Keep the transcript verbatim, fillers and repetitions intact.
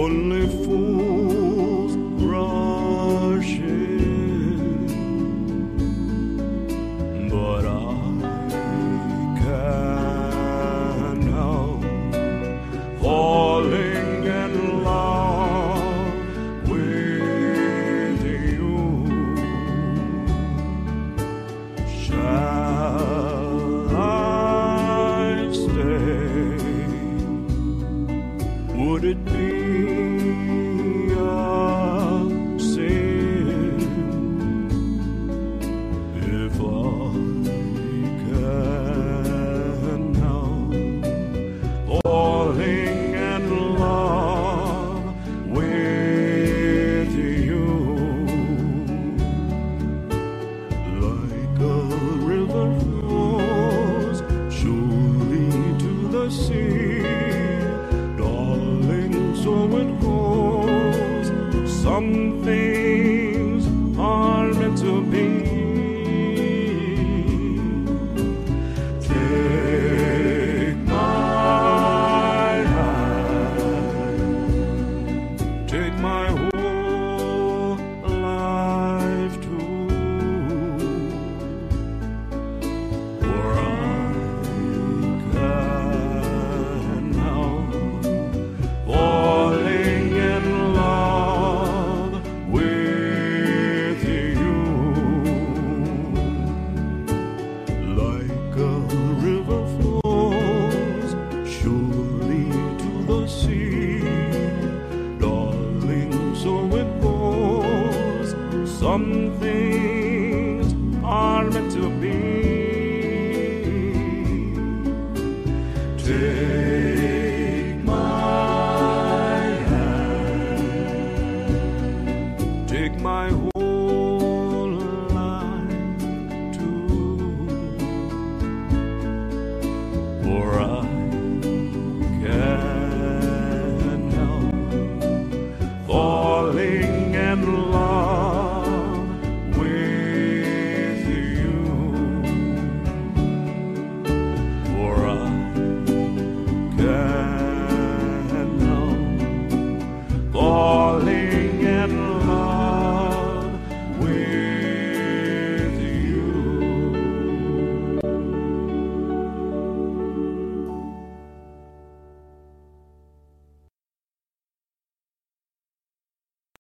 only fools rush in, but I can't help falling in love with you. Shall I stay? Would it be a sin if I can help falling in love with you? Like a river flows surely to the sea, so it goes. Some things are meant to be. Take my hand, take my whole life too, for I can help falling in love with you. Like a river flows surely to the sea, darling, so it goes. Something